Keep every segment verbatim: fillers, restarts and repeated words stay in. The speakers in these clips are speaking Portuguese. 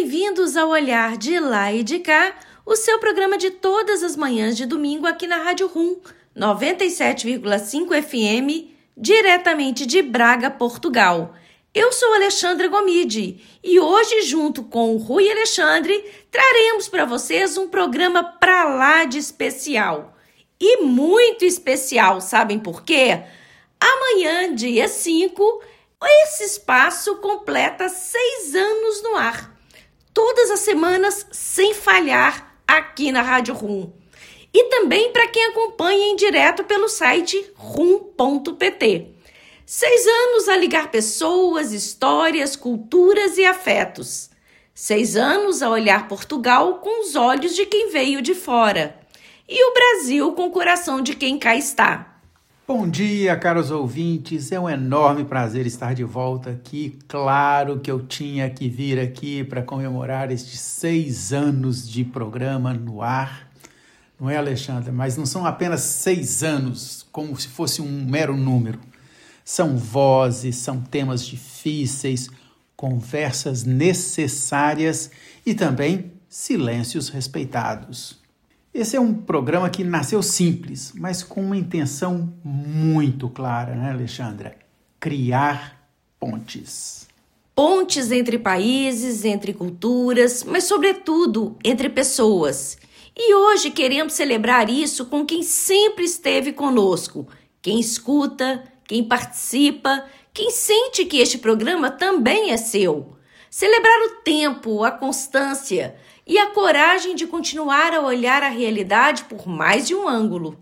bem-vindos ao Olhar de Lá e de Cá, o seu programa de todas as manhãs de domingo aqui na Rádio Rum, noventa e sete vírgula cinco F M, diretamente de Braga, Portugal. Eu sou Alexandra Gomide e hoje, junto com o Rui Alexandre, traremos para vocês um programa pra lá de especial. E muito especial, sabem por quê? Amanhã, dia cinco, esse espaço completa seis anos no ar. Todas as semanas, sem falhar, aqui na Rádio Rum. E também para quem acompanha em direto pelo site rum ponto p t. Seis anos a ligar pessoas, histórias, culturas e afetos. Seis anos a olhar Portugal com os olhos de quem veio de fora. E o Brasil com o coração de quem cá está. Bom dia, caros ouvintes. É um enorme prazer estar de volta aqui. Claro que eu tinha que vir aqui para comemorar estes seis anos de programa no ar. Não é, Alexandre? Mas não são apenas seis anos, como se fosse um mero número. São vozes, são temas difíceis, conversas necessárias e também silêncios respeitados. Esse é um programa que nasceu simples, mas com uma intenção muito clara, né, Alexandra? Criar pontes. Pontes entre países, entre culturas, mas, sobretudo, entre pessoas. E hoje queremos celebrar isso com quem sempre esteve conosco, quem escuta, quem participa, quem sente que este programa também é seu. Celebrar o tempo, a constância e a coragem de continuar a olhar a realidade por mais de um ângulo.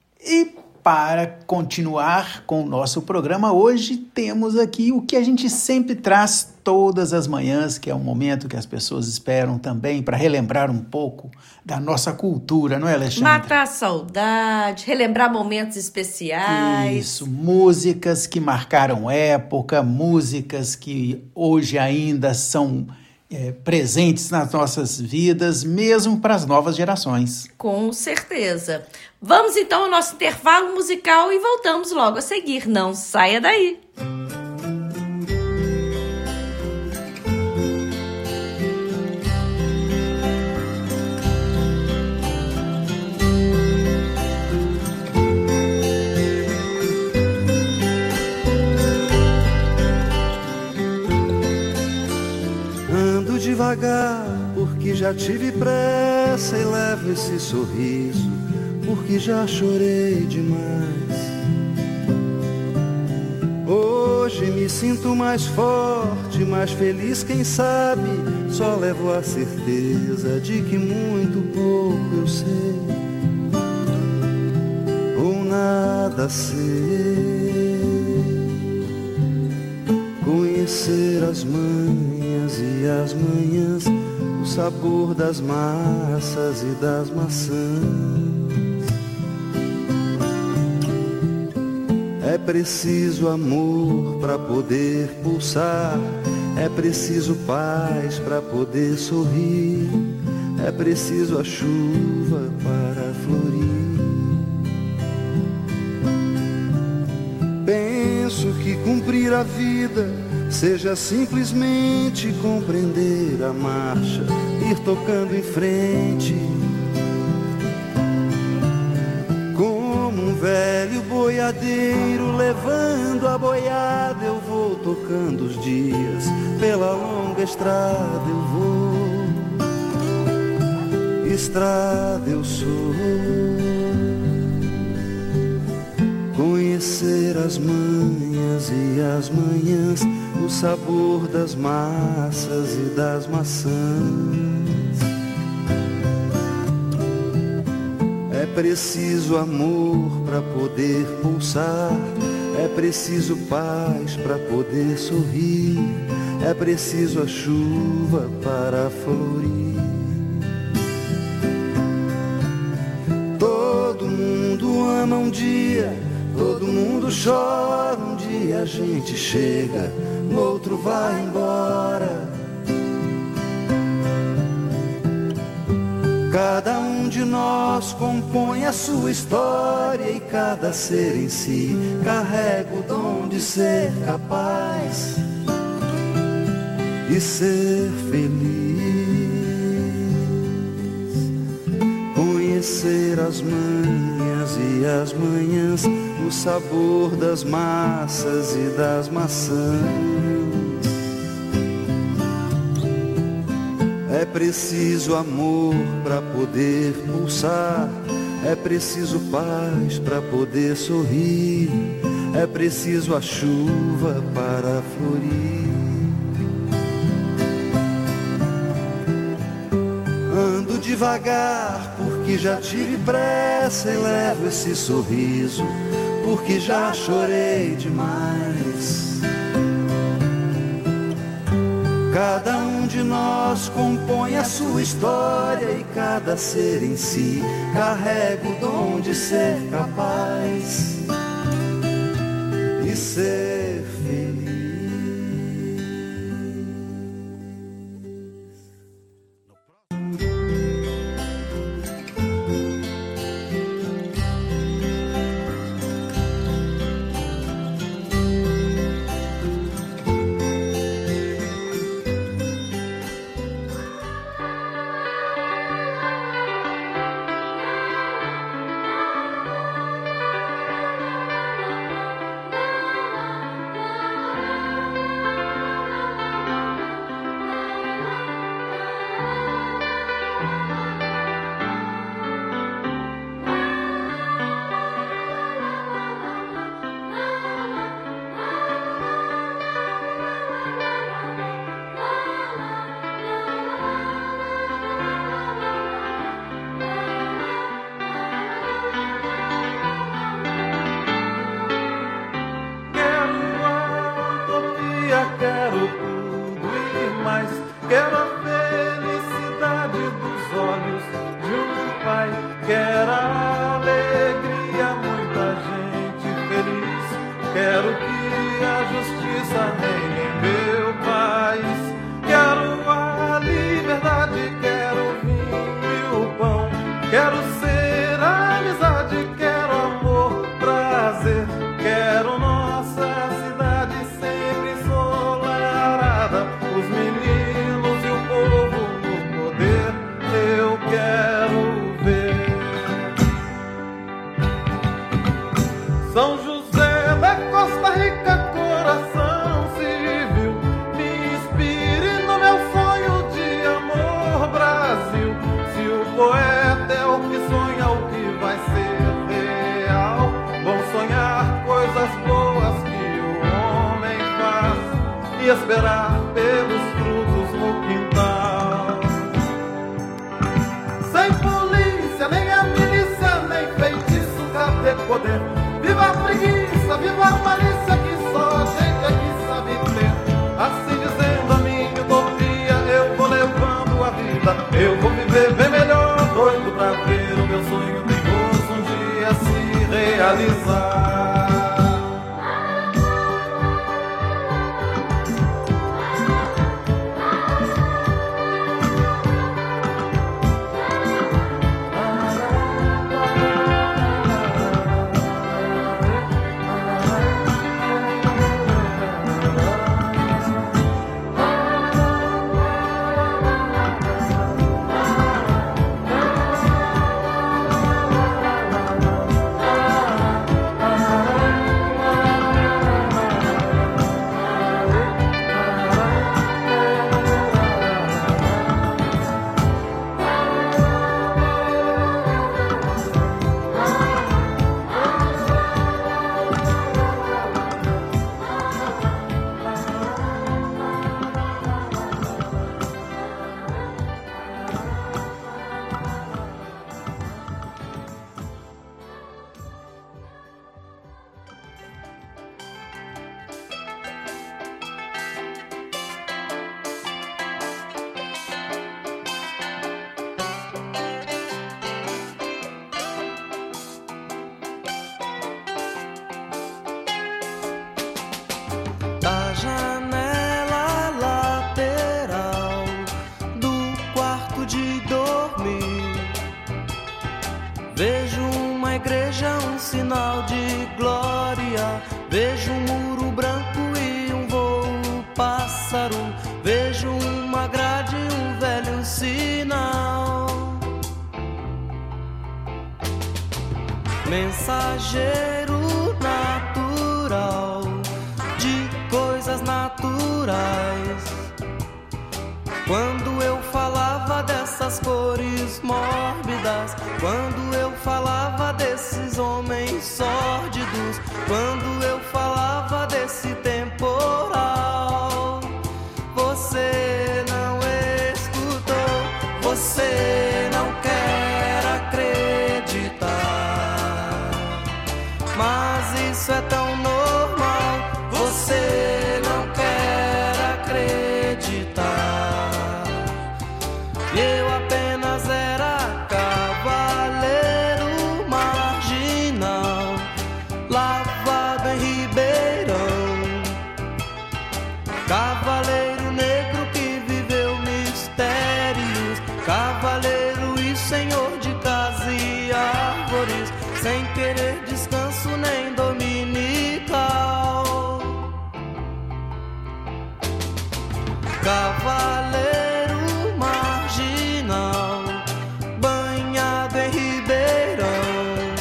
E para continuar com o nosso programa, hoje temos aqui o que a gente sempre traz todas as manhãs, que é um momento que as pessoas esperam também para relembrar um pouco da nossa cultura, não é, Alexandre? Matar a saudade, relembrar momentos especiais. Isso, músicas que marcaram época, músicas que hoje ainda são É, presentes nas nossas vidas, mesmo para as novas gerações. Com certeza. Vamos então ao nosso intervalo musical e voltamos logo a seguir. Não saia daí. Devagar, porque já tive pressa e levo esse sorriso, porque já chorei demais. Hoje me sinto mais forte, mais feliz, quem sabe, só levo a certeza de que muito pouco eu sei, ou nada sei. Conhecer as manhas e as manhãs, o sabor das massas e das maçãs. É preciso amor para poder pulsar, é preciso paz para poder sorrir, é preciso a chuva para florir. Penso que cumprir a vida seja simplesmente compreender a marcha, ir tocando em frente. Como um velho boiadeiro levando a boiada, eu vou tocando os dias, pela longa estrada eu vou. Estrada eu sou. Conhecer as manhas e as manhãs, o sabor das massas e das maçãs. É preciso amor para poder pulsar, é preciso paz para poder sorrir, é preciso a chuva para florir. Todo mundo ama um dia, todo mundo chora, um dia a gente chega, no outro vai embora. Cada um de nós compõe a sua história e cada ser em si carrega o dom de ser capaz e ser feliz. conhecer as manhas e as manhãs, o sabor das massas e das maçãs. É preciso amor para poder pulsar, é preciso paz para poder sorrir, é preciso a chuva para florir. Ando devagar porque já tive pressa e levo esse sorriso porque já chorei demais. Cada um de nós compõe a sua história e cada ser em si carrega o dom de ser capaz e ser feliz. Quero tudo e mais, quero a felicidade dos olhos de um pai, quero a alegria, muita gente feliz, quero que a justiça reine em meu país, quero a liberdade, quero o vinho e o pão, quero ser a amizade, quero amor, prazer, quero nossa cidade sempre ensolarada, os meninos e o povo no poder, eu quero ver. São José da Costa Rica, coração civil, me inspire no meu sonho de amor, Brasil. Se o poeta é o que sonha, o que vai ser real, vão sonhar coisas boas que o homem faz e esperar pelos frutos no quintal. Sem polícia, nem a milícia, nem feitiço, cadê poder? Viva a preguiça, viva a malícia, que só a gente aqui sabe ter. Assim dizendo a minha utopia, eu vou levando a vida, eu vou viver bem melhor, doido pra ver o meu sonho perigoso um dia se realizar. Da janela lateral do quarto de dormir, vejo uma igreja, um sinal de glória. Vejo um muro branco e um voo pássaro. Vejo uma grade e um velho sinal. mensageiro natural de coisas naturais. Quando eu falava dessas cores mórbidas, quando eu falava desses homens sórdidos, quando eu falava desse temporal, você não escutou, você não quer acreditar. Mas isso é tão normal, você não quer acreditar. Eu apenas era cavaleiro marginal, lavado em Ribeirão, cavaleiro negro que viveu mistérios, cavaleiro e senhor de casa e árvores, sem querer descanso nem dominical. Cavaleiro marginal, banhado em Ribeirão,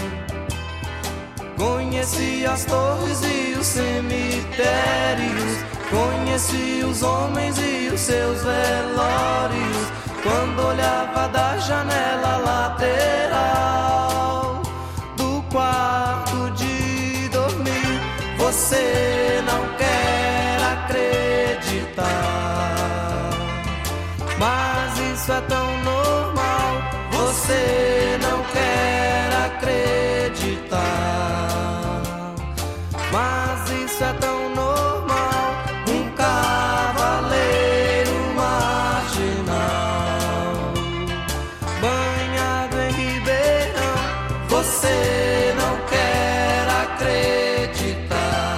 conheci as torres e os cemitérios, conheci os homens e os seus velórios, quando olhava da janela lateral do quarto de dormir. Você não quer acreditar, mas isso é tão normal, você não quer acreditar, mas isso é tão normal. Um cavaleiro marginal, banhado em Ribeirão, você não quer acreditar.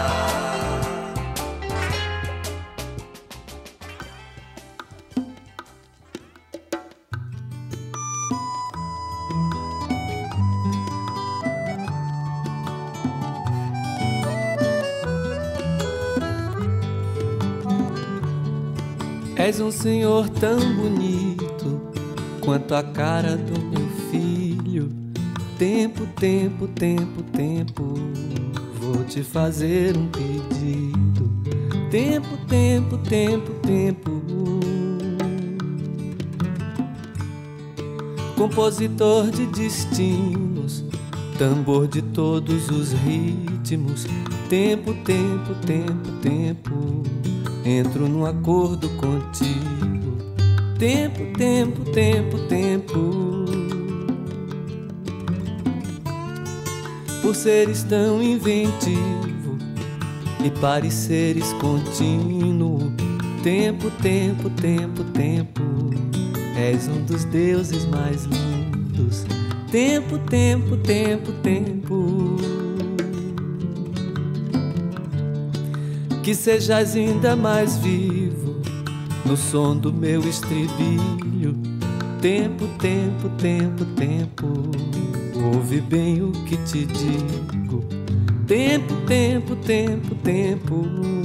És um senhor tão bonito quanto a cara do meu filho. Tempo, tempo, tempo, tempo, vou te fazer um pedido. Tempo, tempo, tempo, tempo. Compositor de destinos, tambor de todos os ritmos. Tempo, tempo, tempo, tempo, entro num acordo contigo. Tempo, tempo, tempo, tempo. Por seres tão inventivo e pareceres contínuo. Tempo, tempo, tempo, tempo, és um dos deuses mais lindos. Tempo, tempo, tempo, tempo. Que sejas ainda mais vivo no som do meu estribilho. Tempo, tempo, tempo, tempo, ouve bem o que te digo. Tempo, tempo, tempo, tempo.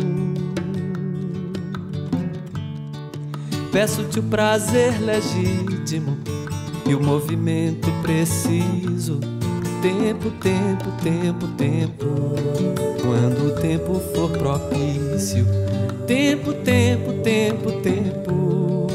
Peço-te o prazer legítimo e o movimento preciso. Tempo, tempo, tempo, tempo, quando o tempo for propício. Tempo, tempo, tempo, tempo.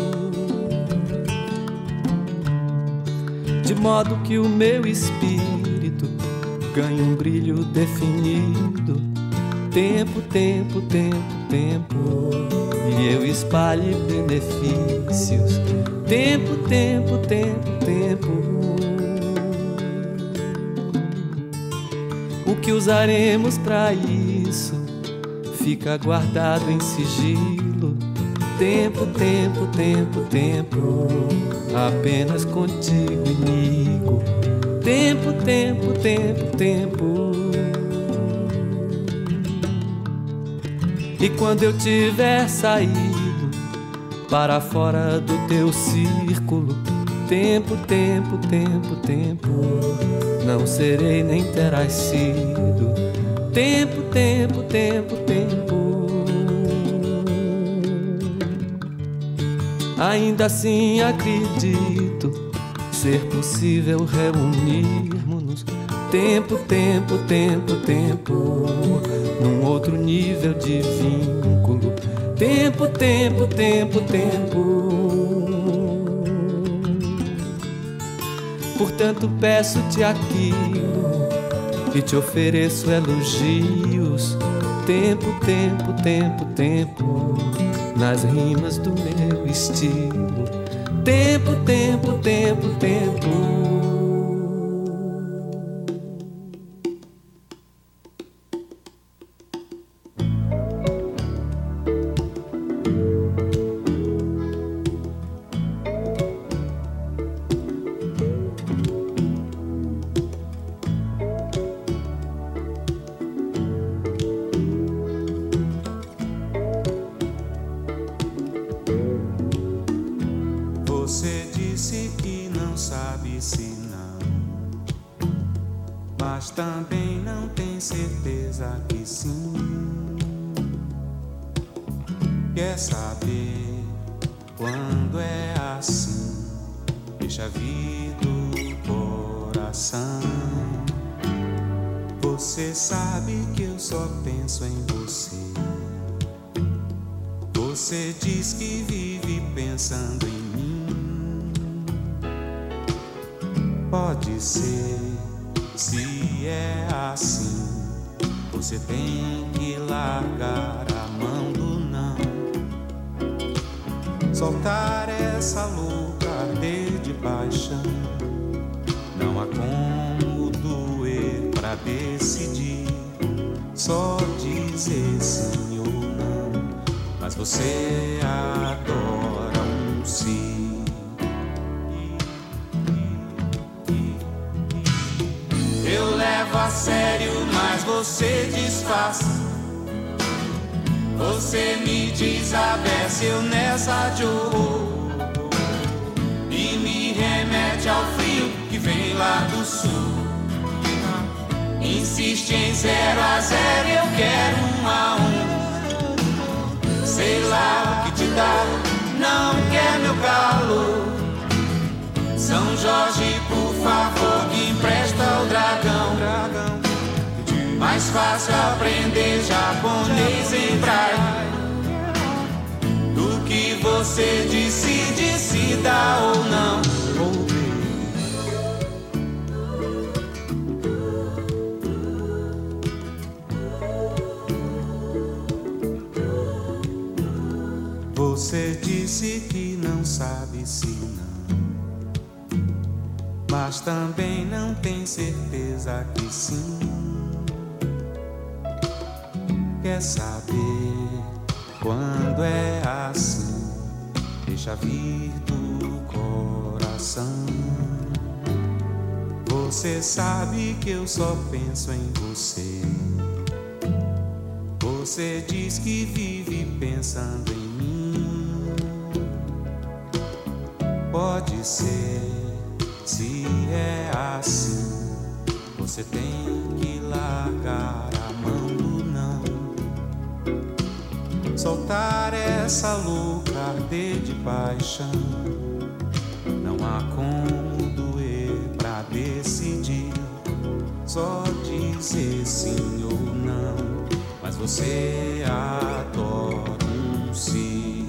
De modo que o meu espírito ganhe um brilho definido. Tempo, tempo, tempo, tempo, e eu espalhe benefícios. Tempo, tempo, tempo, tempo. O que usaremos pra isso fica guardado em sigilo. Tempo, tempo, tempo, tempo, apenas contigo, amigo. Tempo, tempo, tempo, tempo. E quando eu tiver saído para fora do teu círculo, tempo, tempo, tempo, tempo, não serei nem terás sido. Tempo, tempo, tempo, tempo. Ainda assim acredito ser possível reunirmos-nos. Tempo, tempo, tempo, tempo, num outro nível de vínculo. Tempo, tempo, tempo, tempo. Portanto peço-te aquilo e te ofereço elogios. Tempo, tempo, tempo, tempo, nas rimas do meu estilo. Tempo, tempo, tempo, tempo. Você diz que vive pensando em mim. Pode ser, se é assim, você tem que largar a mão do não. Soltar essa louca arder de paixão. Não há como doer pra decidir. Só dizer sim ou não. Mas você adora um sim. Eu levo a sério, mas você disfarça. Você me desabece, eu nessa de horror. E me remete ao frio que vem lá do sul. Insiste em zero a zero, eu quero um a um. Sei lá o que te dá, não quer meu calor. São Jorge, por favor, me empresta o dragão. Mais fácil aprender japonês em braille do que você decide se dá ou não. Você disse que não sabe se não, mas também não tem certeza que sim. Quer saber quando é assim? Deixa vir do coração. Você sabe que eu só penso em você. Você diz que vive pensando em mim. Pode ser, se é assim, você tem que largar a mão do não. Soltar essa louca arder de paixão. Não há como doer pra decidir. Só dizer sim ou não. Mas você adora um sim.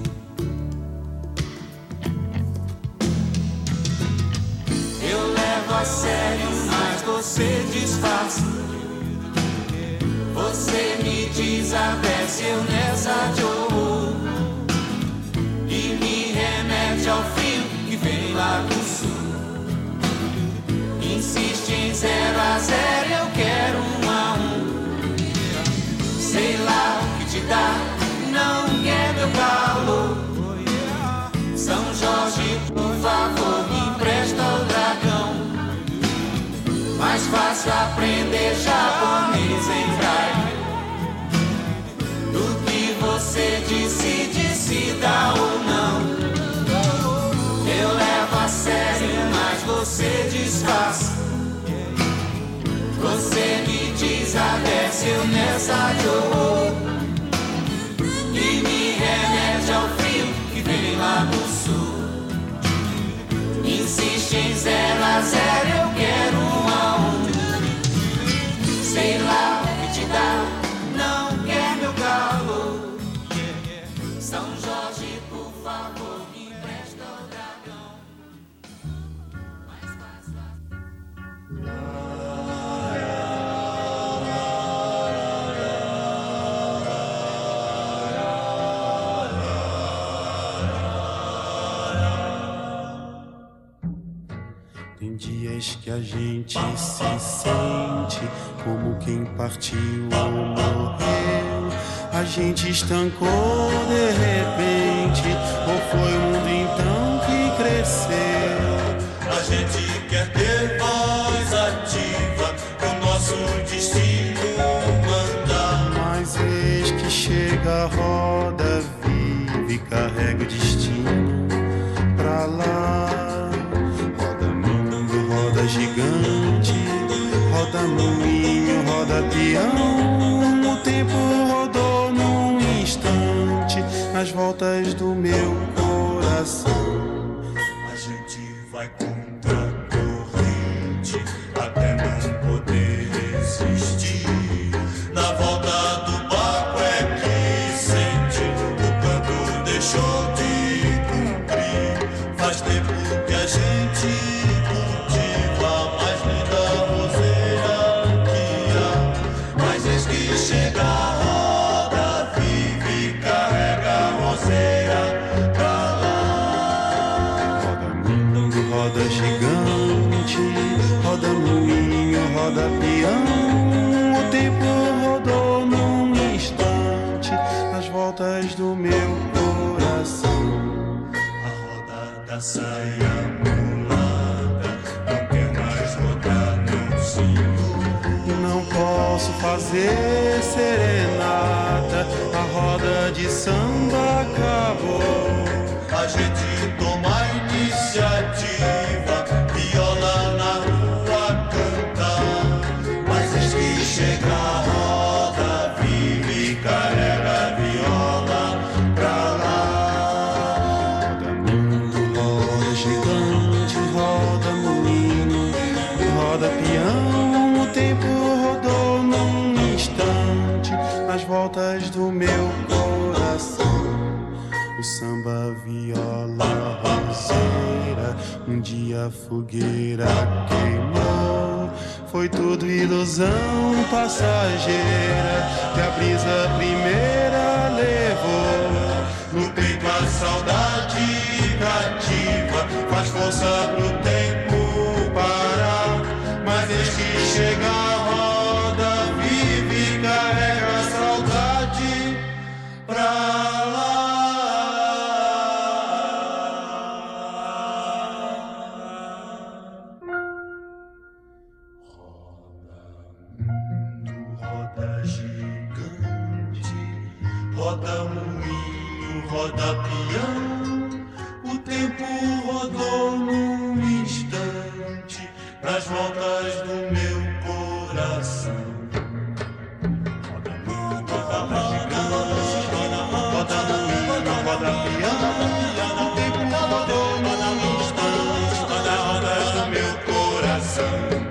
Eu levo a sério, mas você disfarça. Você me desabece, eu nessa de horror. E me remete ao frio que vem lá do sul. Insiste em zero a zero, eu quero um a um. Sei lá o que te dá, não quer meu calor. São Jorge, por favor, me empresta o dragão. Mais fácil aprender japonês em braille do que você decide se dá ou não. Eu levo a sério, mas você disfarça. Você me desabece, eu nessa de horror. E me remete ao frio que vem lá do sul. Insiste em zero a zero, eu quero um a um. Tem dias que a gente se sente como quem partiu ou morreu. A gente estancou de repente, ou foi o mundo então que cresceu? A gente quer ter voz ativa, o nosso destino mandar. Mas eis que chega a roda viva e carrega o destino pra lá. Roda mundo, roda gigante, roda moinho, roda peão. O tempo rodou num instante nas voltas do meu coração. A gente vai contra a corrente até não poder resistir. Na volta do barco é que sente o canto deixou de cumprir. Faz tempo que a gente cultiva a mais linda roseira que há. Mas eis que chega a roda viva e carrega a roseira pra lá. Roda mundo, roda gigante, roda moinho, roda peão. O tempo rodou num instante nas voltas do meu coração. A roda da saia mulata não quer mais rodar, não, senhor. Não posso fazer serenata, a roda de samba acabou. A gente toma a iniciativa, viola na rua cantar. Mas eis que chega a roda viva e carrega a viola pra lá. Roda mundo, roda gigante, roda moinho, roda peão. O tempo rodou num instante nas voltas do meu coração. O samba, viola, roseira, um dia a fogueira queimou. Foi tudo ilusão passageira que a brisa primeira levou. No peito a saudade cativa faz força pro tempo parar. Mas eis que chega a roda viva e carrega a saudade pra lá. Roda gigante, roda moinho, roda peão. O tempo rodou num instante nas voltas do meu coração. Roda mundo, roda gigante, roda moinho, roda peão. O tempo rodou num instante nas voltas do meu coração.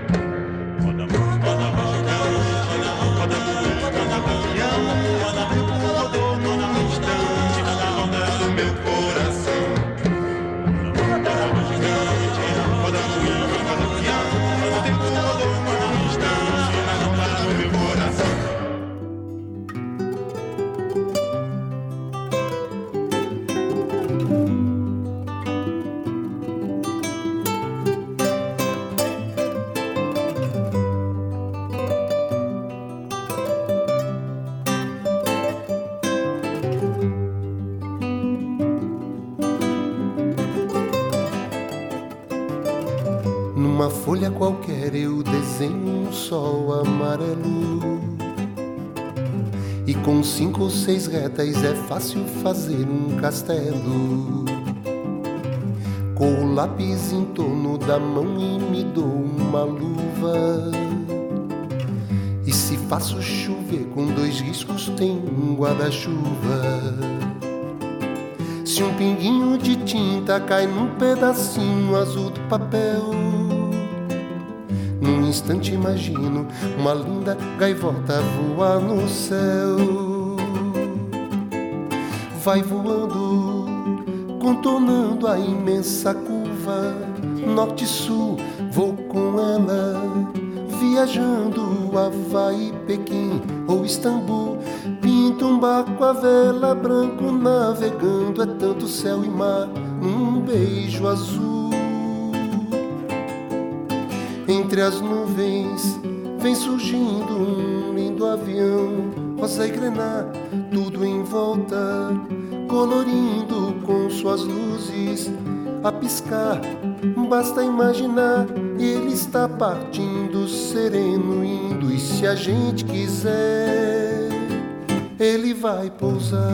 Numa folha qualquer eu desenho um sol amarelo, e com cinco ou seis retas é fácil fazer um castelo. Com o lápis em torno da mão e me dou uma luva, e se faço chover com dois riscos tem um guarda-chuva. Se um pinguinho de tinta cai num pedacinho azul do papel, num instante imagino uma linda gaivota voar no céu. Vai voando, contornando a imensa curva, norte-sul, vou com ela, viajando Havaí, Pequim ou Istambul. Pinto um barco a vela, branco navegando, é tanto céu e mar num beijo azul. Entre as nuvens vem surgindo um lindo avião, rosa e grená, tudo em volta, colorindo com suas luzes a piscar. Basta imaginar, ele está partindo sereno, indo, e se a gente quiser, ele vai pousar.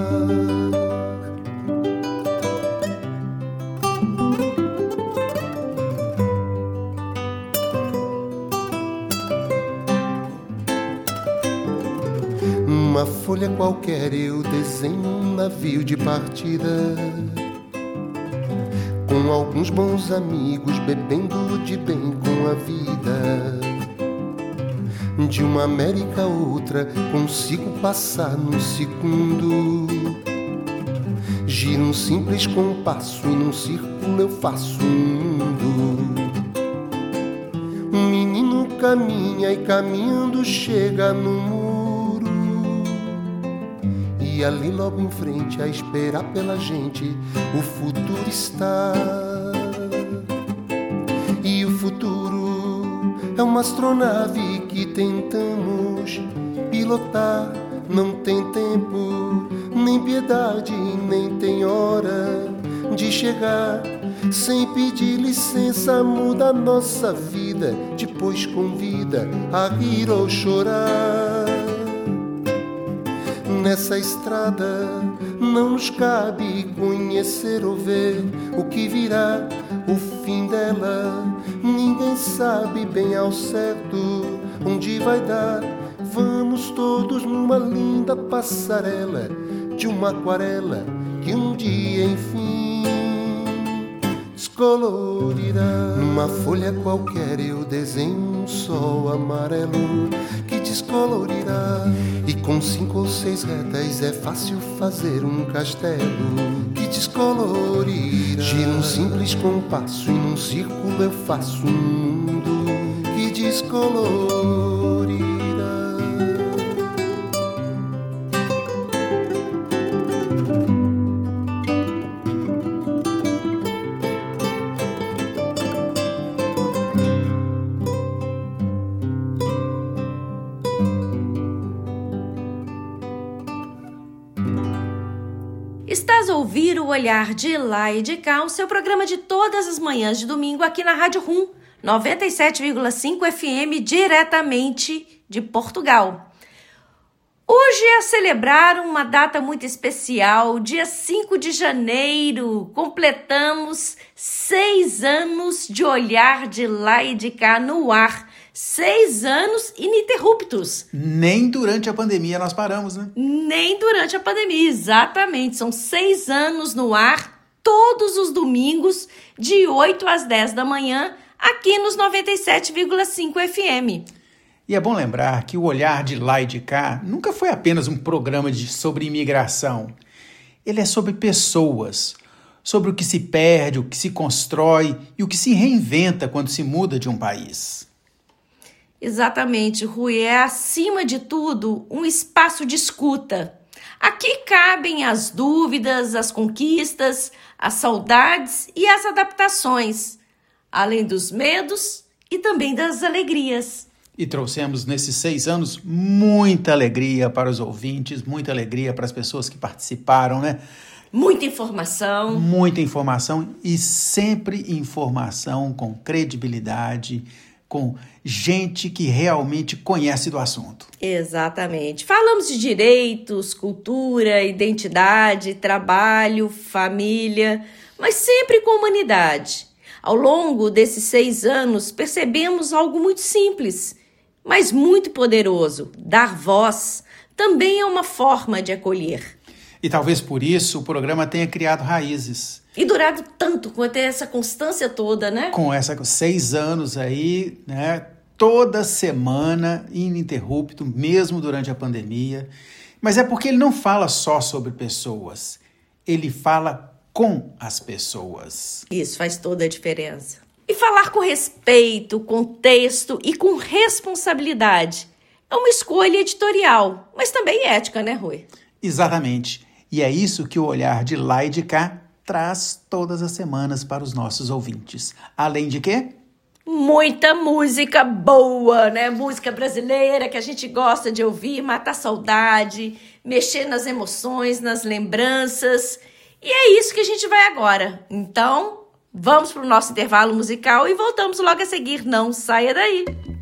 Numa folha qualquer eu desenho um navio de partida, com alguns bons amigos bebendo de bem com a vida. De uma América a outra consigo passar num segundo. Gira um simples compasso e num círculo eu faço um mundo. Um menino caminha e caminhando chega no muro, e ali logo em frente a esperar pela gente o futuro está. E o futuro é uma astronave que tentamos pilotar. Não tem tempo, nem piedade, nem tem hora de chegar. Sem pedir licença muda a nossa vida, depois convida a rir ou chorar. Nessa estrada não nos cabe conhecer ou ver o que virá, o fim dela. Ninguém sabe bem ao certo onde vai dar. Vamos todos numa linda passarela de uma aquarela que um dia enfim descolorirá. Numa folha qualquer eu desenho um sol amarelo que descolorirá, e com cinco ou seis retas é fácil fazer um castelo que descolorirá. Gira um simples compasso e num círculo eu faço um mundo que descolorirá. Estás a ouvir o Olhar de Lá e de Cá, o seu programa de todas as manhãs de domingo aqui na Rádio Rum, noventa e sete vírgula cinco F M, diretamente de Portugal. Hoje é celebrar uma data muito especial, dia cinco de janeiro, completamos seis anos de Olhar de Lá e de Cá no ar. Seis anos ininterruptos. Nem durante a pandemia nós paramos, né? Nem durante a pandemia, exatamente. São seis anos no ar, todos os domingos, de oito às dez da manhã, aqui nos noventa e sete vírgula cinco F M. E é bom lembrar que o Olhar de Lá e de Cá nunca foi apenas um programa de, sobre imigração. Ele é sobre pessoas, sobre o que se perde, o que se constrói e o que se reinventa quando se muda de um país. Exatamente, Rui. É, acima de tudo, um espaço de escuta. Aqui cabem as dúvidas, as conquistas, as saudades e as adaptações, além dos medos e também das alegrias. E trouxemos nesses seis anos muita alegria para os ouvintes, muita alegria para as pessoas que participaram, né? Muita informação. Muita informação e sempre informação com credibilidade, com gente que realmente conhece do assunto. Exatamente. Falamos de direitos, cultura, identidade, trabalho, família, mas sempre com humanidade. Ao longo desses seis anos, percebemos algo muito simples, mas muito poderoso. Dar voz também é uma forma de acolher. E talvez por isso o programa tenha criado raízes. E durado tanto, com até essa constância toda, né? Com essa seis anos aí, né? Toda semana, ininterrupto, mesmo durante a pandemia. Mas é porque ele não fala só sobre pessoas. Ele fala com as pessoas. Isso faz toda a diferença. E falar com respeito, com texto e com responsabilidade é uma escolha editorial, mas também ética, né, Rui? Exatamente. E é isso que o Olhar de Lá e de Cá traz todas as semanas para os nossos ouvintes. Além de quê? Muita música boa, né? Música brasileira que a gente gosta de ouvir, matar saudade, mexer nas emoções, nas lembranças. E é isso que a gente vai agora. Então, vamos para o nosso intervalo musical e voltamos logo a seguir. Não saia daí!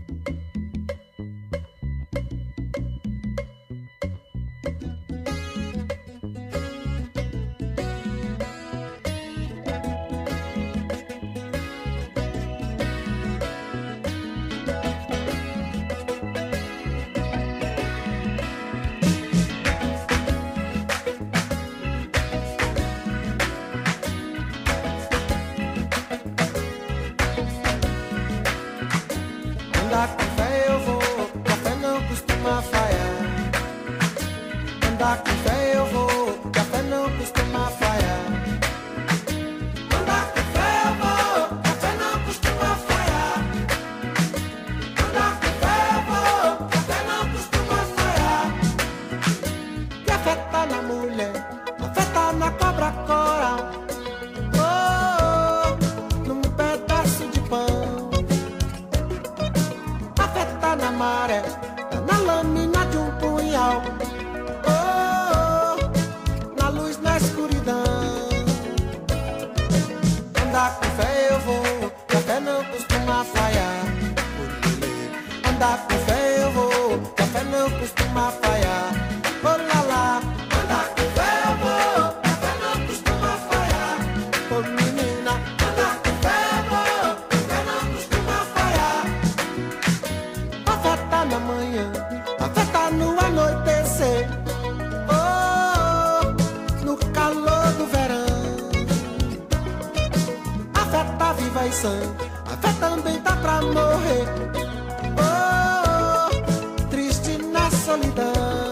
Andar com fé eu vou, café não costuma falhar. Andar com fé eu vou, café não costuma falhar. Andar com fé eu vou, café não costuma falhar. Andar com fé eu vou, café não costuma falhar. Café tá na mulher, café tá na cobra coral. Oh, num pedaço de pão. Na maré, na lâmina de um punhal. Oh, na luz, na escuridão. Andar com fé eu vou, café não costuma falhar. Andar com fé eu vou, café não costuma falhar. Oh lá lá, andar com fé eu vou, café não costuma falhar. Oh menina, andar com fé eu vou, café não costuma falhar. A fé tá na manhã, a fé tá no anoitecer. Oh, no calor do verão. A fé tá viva e sã, a fé também tá pra morrer. Oh, triste na solidão.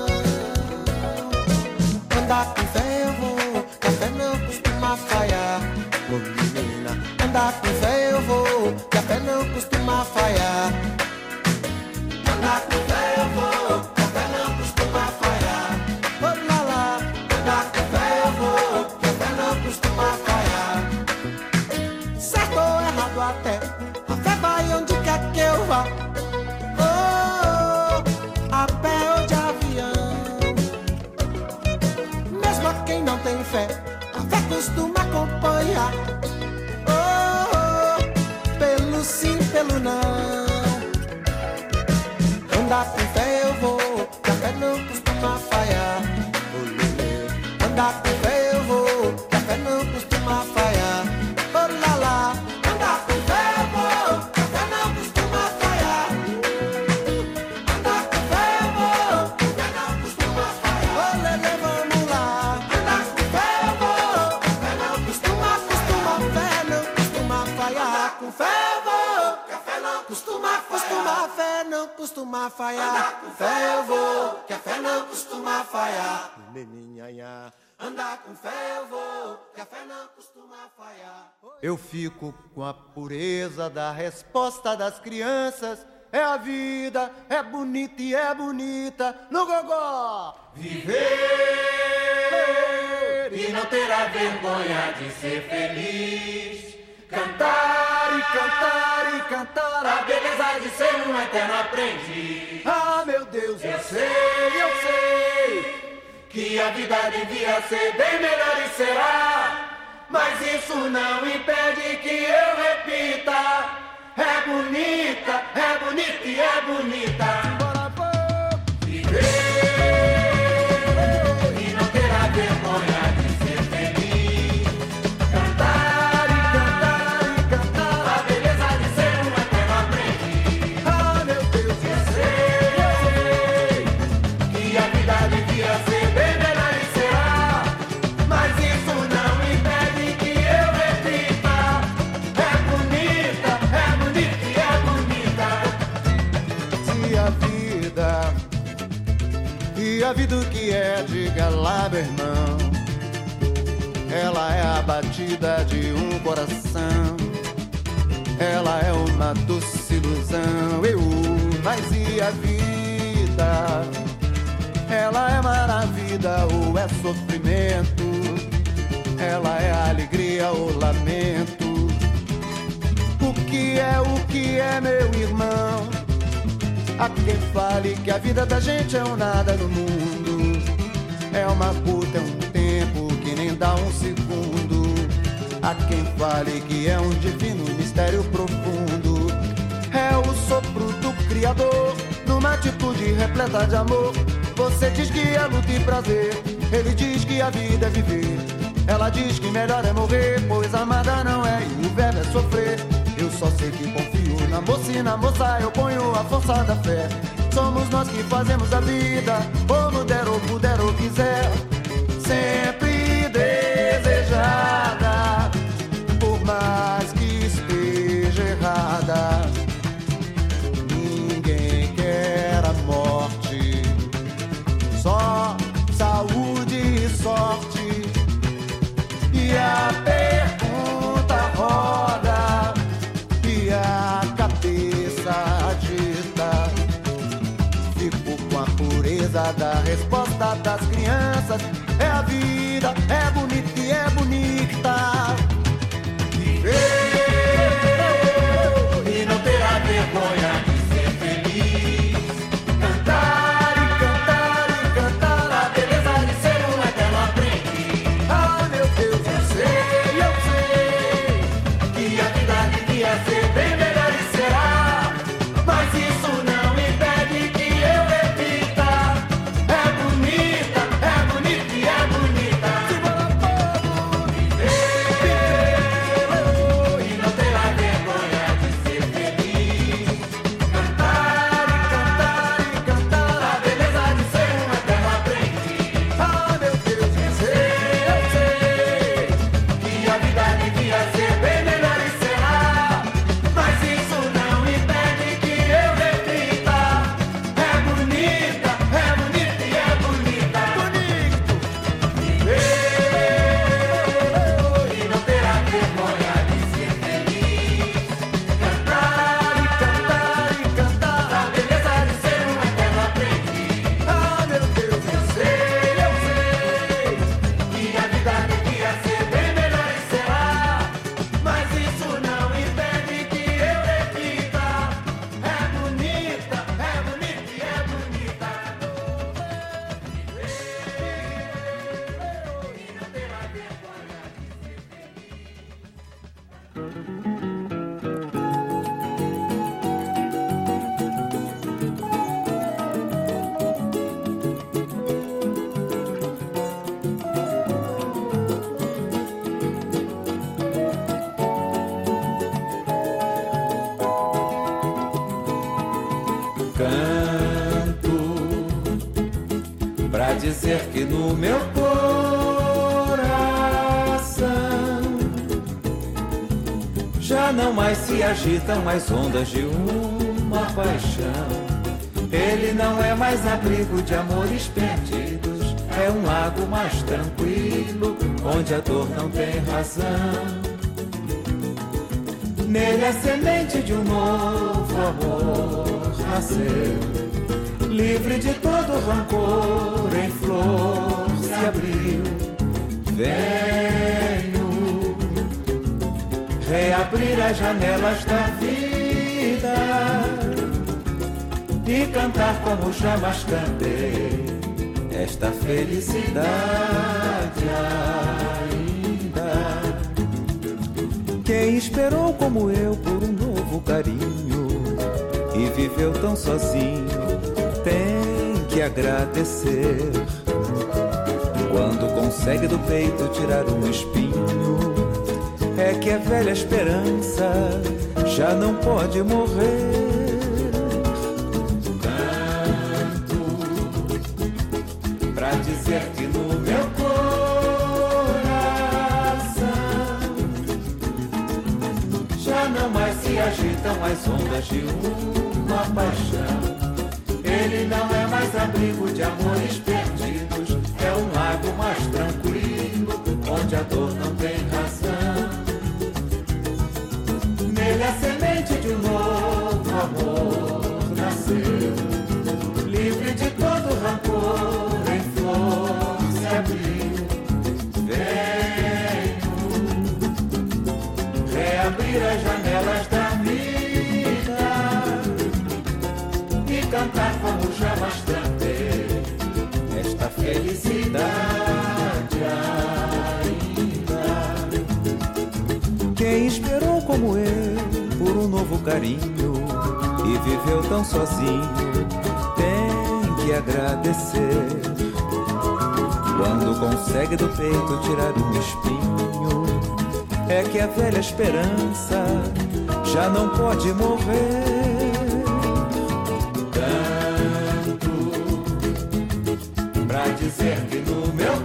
Andar com fé eu vou, café não costuma falhar. Oh menina, andar com fé eu vou, café não costuma falhar. Andar com fé eu vou, café não costuma falhar. Oh lá lá, andar com fé eu vou, café não costuma falhar. Certo ou errado até, a fé vai onde quer que eu vá. Oh, a pé ou de avião. Mesmo a quem não tem fé, a fé costuma acompanhar. Oh, pelo sim, pelo não. Andar com fé eu vou, café não costuma falhar. Andar com fé eu vou, café não costuma falhar. Oh lá lá, andar com fé eu vou, café não costuma falhar. Andar com fé eu vou, café não costuma falhar. Oh lele, vamos lá. Andar com fé eu vou, café não costuma, costuma, fé não costuma falhar. Com fé eu vou, café não costuma, costuma, fé não costuma falhar. Andar com fé eu vou, que a fé não costuma falhar. Andar com fé eu vou, que a fé não costuma falhar. Eu fico com a pureza da resposta das crianças. É a vida, é bonita e é bonita no gogó. Viver e não terá vergonha de ser feliz. Cantar e cantar e cantar a beleza de ser um eterno aprendiz. Ah, meu Deus, eu, Eu sei, eu sei que a vida devia ser bem melhor e será. Mas isso não impede que eu repita. É bonita, é bonita e é bonita. Bora, vou. Viver e não terá vergonha de ser feliz. Cantar e cantar e cantar a beleza de ser um eterno aprendiz. Ah, meu Deus, eu sei, Eu sei que a vida devia ser bem melhor e será. Mas isso não impede que eu repita. É bonita, é bonita e é bonita. se a vida, e a vida o que é, diga lá, meu irmão. Ela é a batida de um coração. Ela é uma doce ilusão. Eu, mas e a vida? Ela é maravilha ou é sofrimento? Ela é alegria ou lamento? O que é, o que Há quem fale que a vida da gente é um nada no mundo, é uma puta, é um tempo que nem dá um segundo. Há quem fale que é um divino mistério profundo, é o sopro do Criador, numa atitude repleta de amor. Você diz que é luta e prazer, ele diz que a vida é viver. Ela diz que melhor é morrer, pois amada não é e o verbo é sofrer. Eu só sei que confio na moça e na moça eu ponho a força da fé. Somos nós que fazemos a vida, como der ou puder ou quiser. Sempre desejada, por mais que esteja errada. Ninguém quer a morte, só saúde e sorte. E a pergunta roda e a cabeça agita. Fico com a pureza da resposta das crianças. É a vida, é bonita e é bonita. Viver e não ter a vergonha de ser feliz. Cantar e cantar e cantar a beleza de ser um eterno aprendiz. Ah, meu Deus, eu sei, eu sei que a vida devia ser bem melhor e será. Mas isso não impede que eu repita. É bonita, é bonita e é bonita. Se bola fogo, viver e não ter a vergonha de ser feliz. Cantar e cantar e cantar a beleza de ser um eterno aprendiz. Ah, meu Deus, eu sei, eu sei que a vida devia ser bem melhor e será. Mas isso não impede que eu repita. É bonita, é bonita e é bonita. Bonito. Viver e não ter a vergonha de ser feliz. Cantar e cantar e cantar a beleza de ser um eterno aprendiz. Ah, meu Deus, eu sei, eu sei que a vida devia ser bem melhor e será. Mas isso não impede que eu repita. É bonita, é bonita e é bonita. Viver e não ter a vergonha de ser Canto pra dizer que no meu coração já não mais se agitam as ondas de uma paixão. Ele não é mais abrigo de amores perdidos, é um lago mais tranquilo, onde a dor não tem razão. Nele a semente de um novo amor nasceu, livre de todo rancor, em flor se abriu. Venho reabrir as janelas da vida e cantar como jamais cantei esta felicidade ainda. Quem esperou como eu por um novo carinho e viveu tão sozinho tem que agradecer. Quando consegue do peito tirar um espinho, é que a velha esperança já não pode morrer. Canto pra dizer que no meu já não mais se agitam as ondas de uma paixão. Ele não é mais abrigo de amores perdidos, é um lago mais tranquilo, onde a dor não tem razão. Nele a semente de um novo amor nasceu, livre de todo rancor, em flor se abriu. Venho reabrir as janelas da vida e cantar como chamas trazer esta felicidade ainda. Quem esperou como eu por um novo carinho e viveu tão sozinho tem que agradecer. Quando consegue do peito tirar um espinho, é que a velha esperança já não pode morrer. Tanto pra dizer que no meu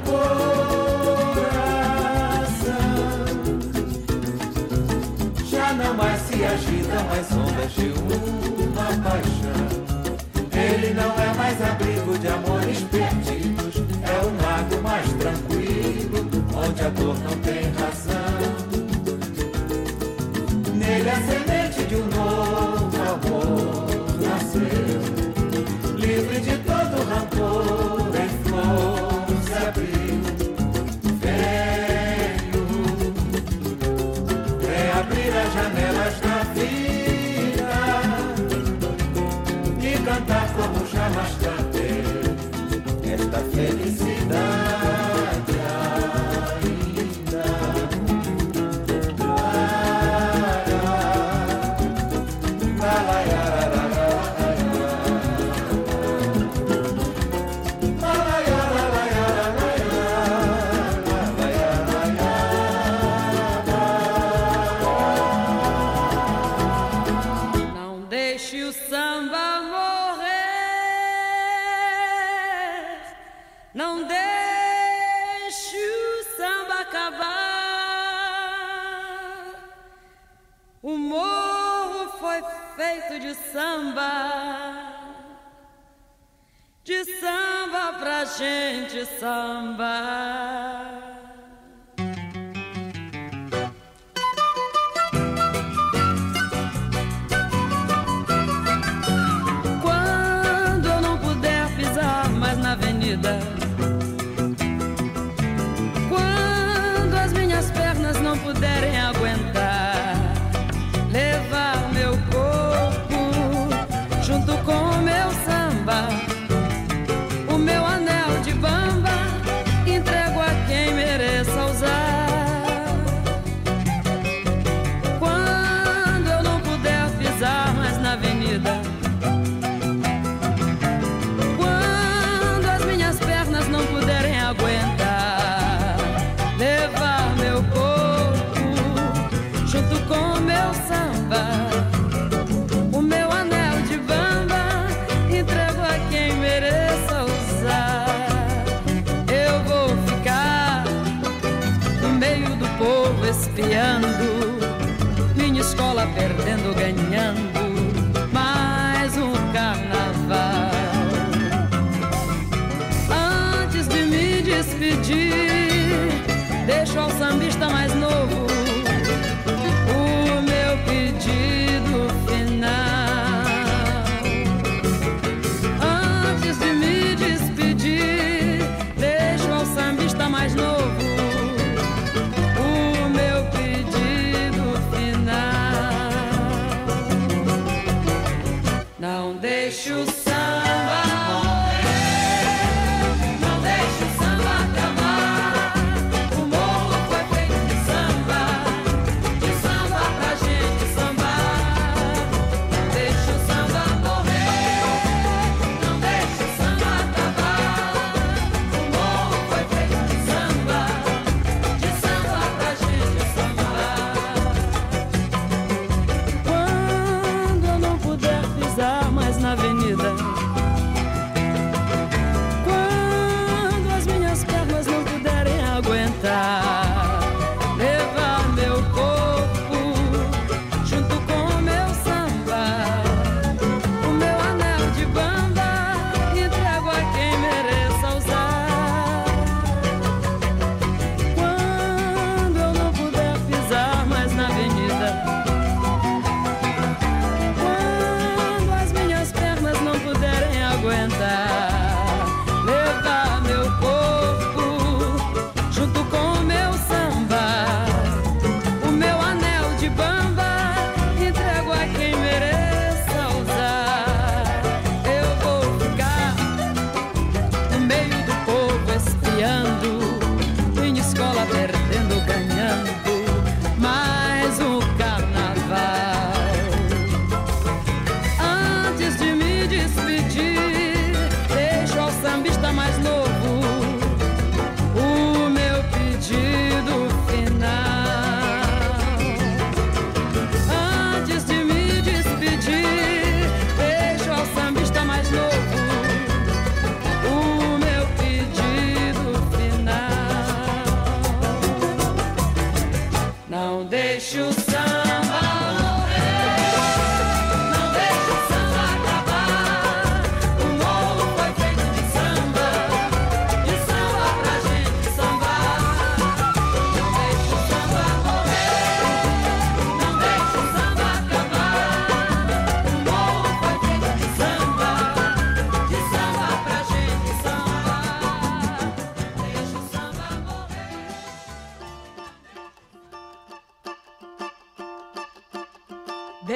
coração já não mais se agitam as ondas de uma paixão. Ele não é mais abrigo de amores perdidos, é o lago mais tranquilo, onde a dor não tem razão. Nele a semente de um novo amor nasceu, livre de todo rancor, em flor se abriu. Venho, vem abrir as janelas da vida e cantar como jamais cantei esta felicidade ainda. Não deixe o samba morrer, não deixe o samba acabar. O morro foi feito de samba, de samba pra gente sambar. Quando eu não puder pisar mais na avenida, quando as minhas pernas não puderem aguentar, levar meu corpo junto com o meu samba, o meu anel de bamba, entrego a quem mereça usar. Quando eu não puder pisar mais na avenida, quando as minhas pernas não puderem aguentar, levar meu corpo junto com o meu samba, o meu anel de bamba, entrego a quem mereça usar. Eu vou ficar no meio do povo espiando, minha escola perdendo, ganhando mais um carnaval. Antes de me despedir, deixo ao sambista mais novo o meu pedido final. Antes de me despedir, deixo ao sambista mais novo o meu pedido final. Não deixe o samba morrer, não deixe o samba acabar. O morro foi feito de samba, de samba pra gente sambar. Não deixe o samba morrer, não deixe o samba acabar. O morro foi feito de samba, de samba pra gente sambar. Quando eu não puder pisar mais na avenida,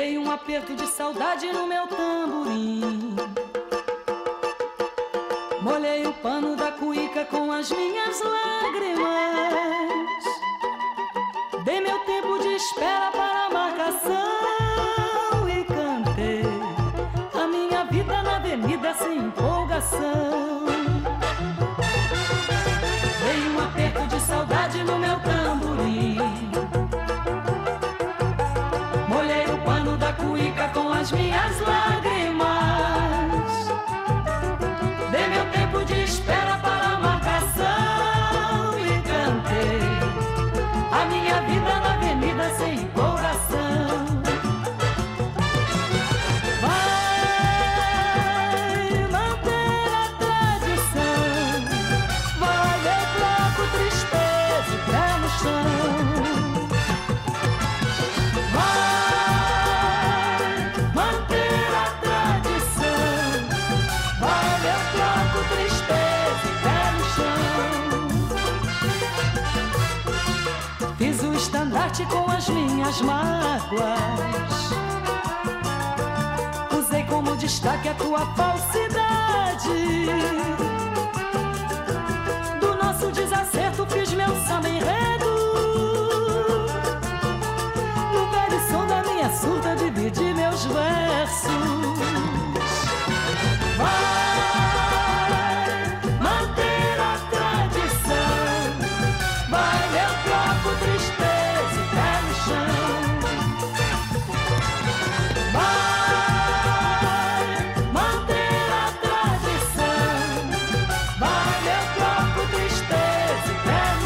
Dei um aperto de saudade no meu tamborim. Molhei o pano da cuíca com as minhas lágrimas. Dei meu tempo de espera para a marcação e cantei a minha vida na avenida sem empolgação. Dei um aperto de saudade no meu tamborim. Molhei o pano da cuíca com as minhas lágrimas. Dei meu tempo de espera para a marcação e cantei a minha vida na avenida sem empolgação. Vai manter a tradição, vai ver bloco, tristeza e pé no chão. Vai manter a tradição, vai ver bloco, tristeza e pé no chão. Fiz o estandarte com as minhas mágoas. Usei como destaque a tua falsidade. Do nosso desacerto fiz meu samba enredo. No velho som da minha surda dividi meus versos. Vai manter a tradição, vai meu bloco, tristeza e pé no chão. Vai manter a tradição, vai meu bloco, tristeza e pé no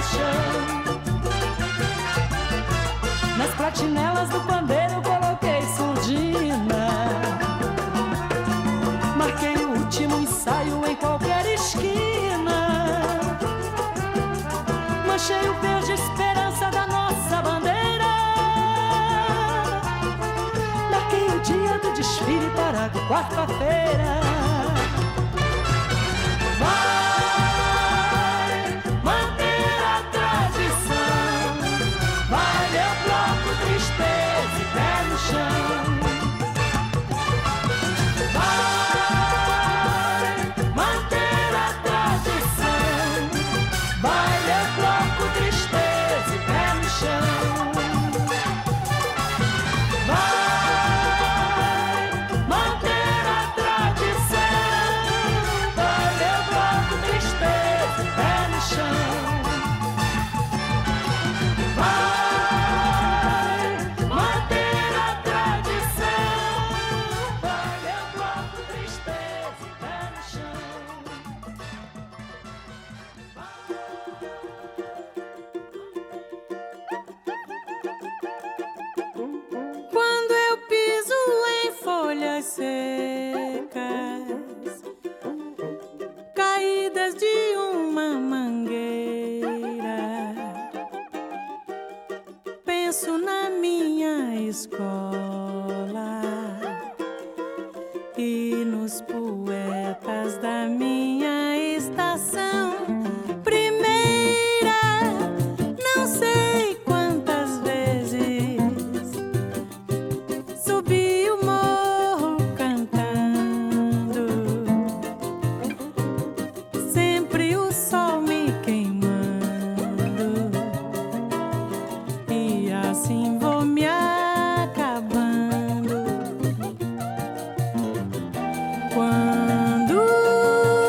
chão. Nas platinelas do pandeiro eu coloquei surdina. Marquei o último ensaio em qualquer esquina. Manchei o verde esperança da nossa bandeira. Marquei o dia do desfile para quarta-feira. Vai manter a tradição, vai meu bloco, tristeza e pé no chão. Vai manter a tradição, vai meu bloco, tristeza e pé no chão. Vai manter a tradição, vai meu bloco, tristeza e pé no chão. Vai manter a tradição, vai meu bloco, tristeza e pé no chão. Quando eu piso em folhas secas, caídas de uma mangueira, penso na minha escola e nos poetas da minha estação. Primeira, não sei quantas vezes subi o morro cantando, sempre o sol me queimando, e assim vou me acabando. Quando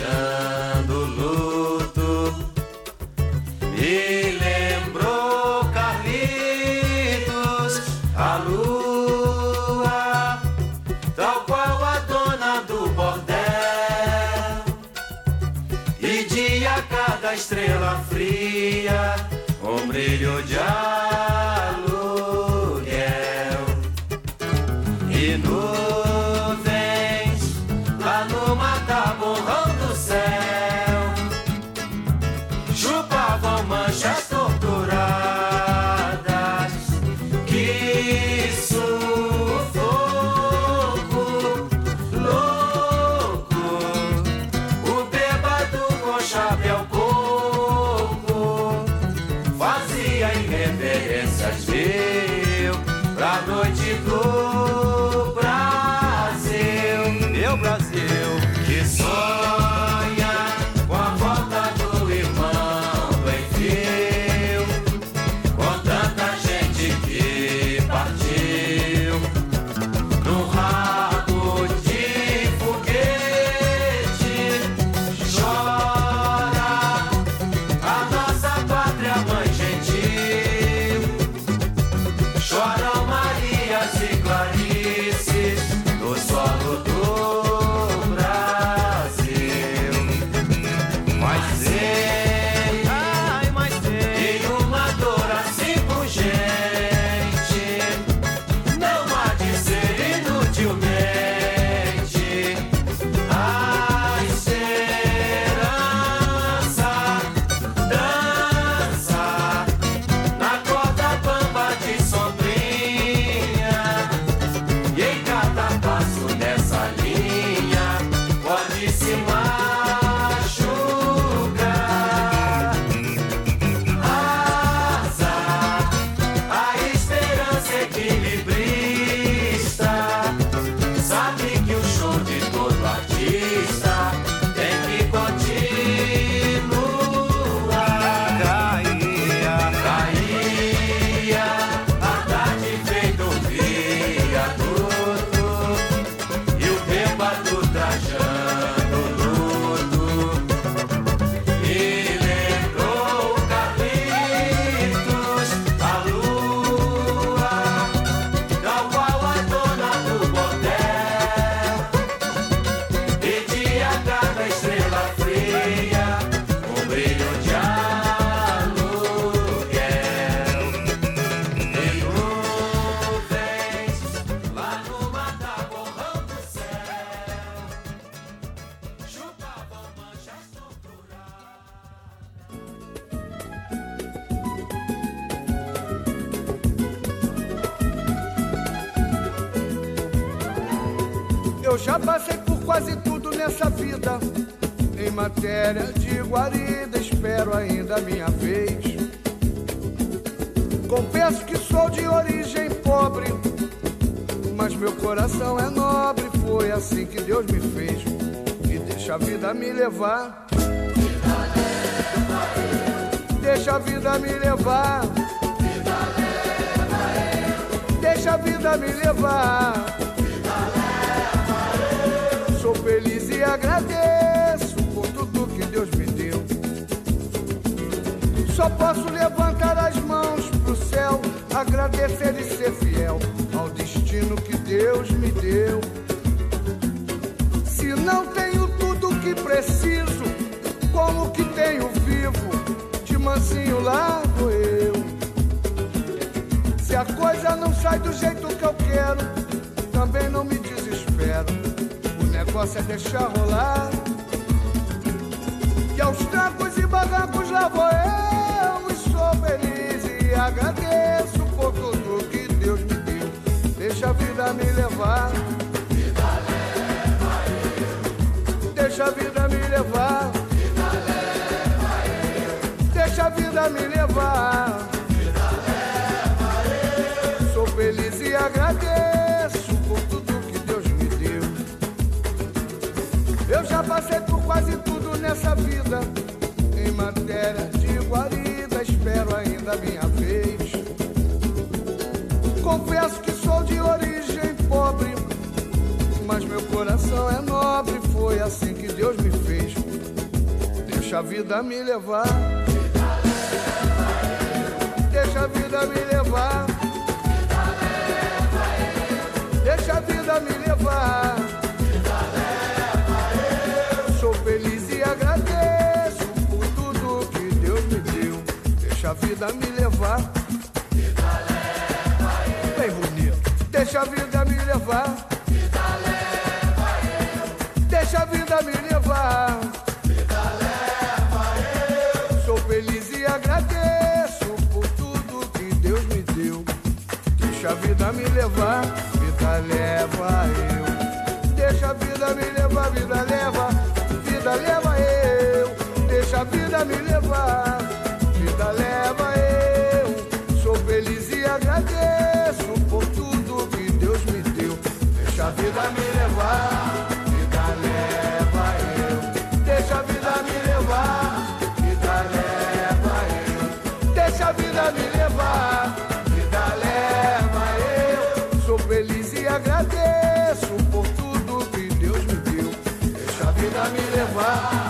trajando luto. Me lembrou Carlitos, a lua, tal qual a dona do bordel. E dia cada estrela fria, um brilho de aluguel. E nuvens lá no mataborrão do céu chupavam manchas torturadas. Que sufoco louco, o bêbado com chapéu coco fazia irreverências, viu, pra noite do Brasil. Meu Brasil, que sonha com a volta do irmão do Enfio, com tanta gente que partiu num rabo de foguete. Chora a nossa pátria mãe gentil, choram Marias e Clarices no solo do Brasil. Mas sei, ai, mas sei, em uma dor assim pungente não há de ser inutilmente a esperança dança na corda bamba de sombrinha. E em cada passo dessa linha pode se machucar. Asa, a esperança equilibrista sabe que o show de todo artista tem que continuar. Caía, caía a tarde feito viaduto e o bêbado trajando luto. Me lembrou Carlitos, a lua, tal qual a dona do bordel. E dia cada estrela fria, um brilho de aluguel. E nuvens lá no mataborrão do céu chupavam manchas torturadas. Eu já passei por quase tudo nessa vida. Em matéria de guarida, espero ainda a minha vez. Confesso que sou de origem pobre, mas meu coração é nobre. Foi assim que Deus me fez. E deixa a vida me levar. Deixa a vida me levar. Deixa a vida me levar. Sou feliz e agradeço por tudo que Deus me deu. Só posso levantar as mãos pro céu, agradecer e ser fiel ao destino que Deus me deu. Se não tenho tudo o que preciso, como que tenho vivo, de mansinho lá vou eu. Se a coisa não sai do jeito que eu quero, também não me desespero. O negócio é deixar rolar. E aos trancos e barrancos lá vou eu. E sou feliz e agradeço por tudo que Deus me deu. Deixa a vida me levar. Vida leva eu. Deixa a vida me levar. Vida leva eu. Deixa a vida me levar. Vida leva eu. Sou feliz e agradeço por tudo que Deus me deu. Eu já passei por quase tudo nessa vida. Em matéria de guarida, espero ainda a minha vez. Confesso que sou de origem pobre, mas meu coração é nobre. Foi assim que Deus me fez. deixa a vida me levar. Deixa a vida me levar. Deixa a vida me levar. Sou feliz e agradeço por tudo que Deus me deu. Deixa a vida me levar. Bem bonito. Deixa a vida me levar. Deixa a vida me levar. Sou feliz e agradeço por tudo que Deus me deu. Deixa a vida me levar. Vida leva eu. Deixa a vida me levar. Vida leva. Vida leva eu. Deixa a vida me levar. Vida leva eu. Sou feliz e agradeço por tudo que Deus me deu. Deixa a vida me levar. Vida leva eu. Deixa a vida me levar. Vida leva eu. Deixa a vida me levar. Vida leva eu. Sou feliz e agradeço por tudo que Deus me deu. Deixa a vida me levar.